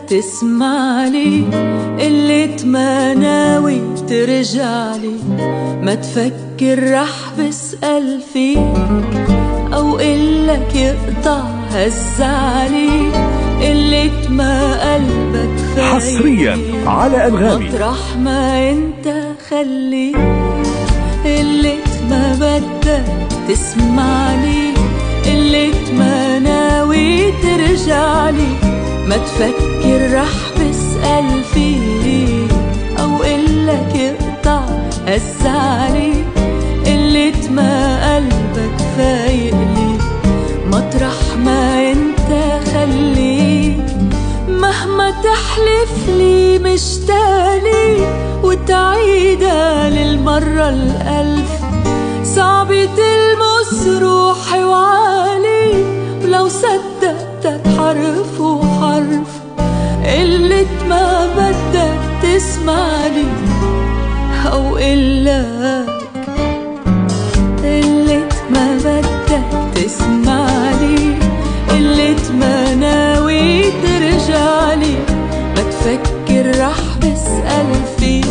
تسمعلي، قلت ما ناوي ترجعلي، ما تفكر رح بسأل فيك أو قلك يقطع هالزعلي، قلت ما قلبك فايق حصريا على أنغامي مطرح ما انت خلي، قلت ما بدك تسمعلي، قلت ما ناوي ترجعلي، ما تفكر رح بسأل فيك أو قلك يقطع هالزعلي، قلت ما قلبك فايقلي مطرح ما انت خليك، مهما تحلف لي مشتاقلي وتعيدها للمرة الألف، صعبة تلمس روحي وعالي، ولو صدقتك حرف وحرف، قلت ما بدك تسمعلي أو قلك، قلت ما بدك تسمعلي، قلت ما ناوي ترجعلي، ما تفكر رح بسأل فيك.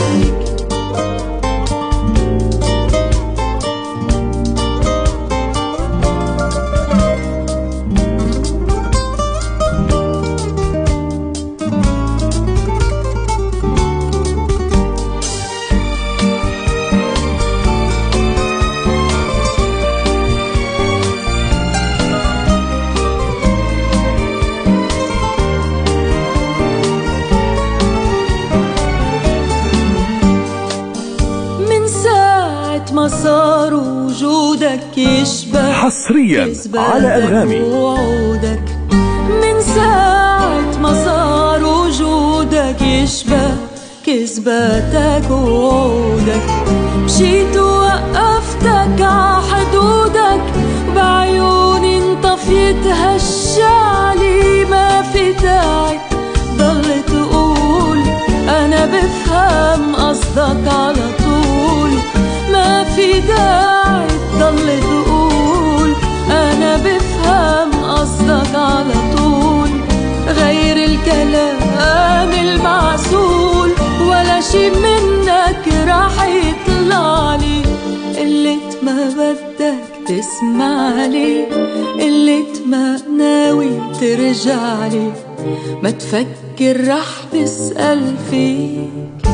ما صار وجودك يشبه حصريا على أنغامي وعودك، من ساعة ما صار وجودك يشبه كذباتك ووعودك، مشيت ووقفتك عحدودك، بعيوني انطفيت هالشعلي، ما في داعي ضل تقول أنا بفهم قصدك على طول، ما في داعي تضل تقول أنا بفهم قصدك على طول، غير الكلام المعسول ولا شي منك راح يطلعلي، قلت ما بدك تسمعلي، قلت ما ناوي ترجعلي، ما تفكر رح بسأل فيك.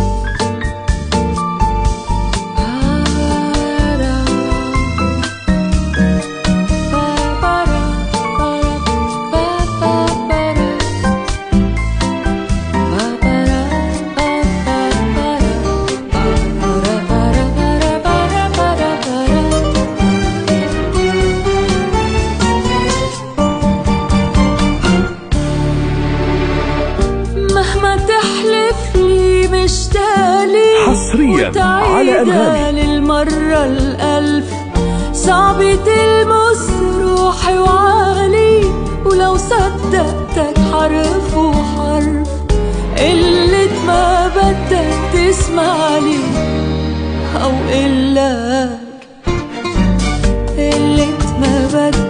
مهما تحلف لي مشتاقلي حصريا على أنغامي للمرة الألف، صعبة تلمس روحي وعالي، ولو صدقتك حرف وحرف، قلت ما بدك تسمعلي أو قلك، قلت ما بدك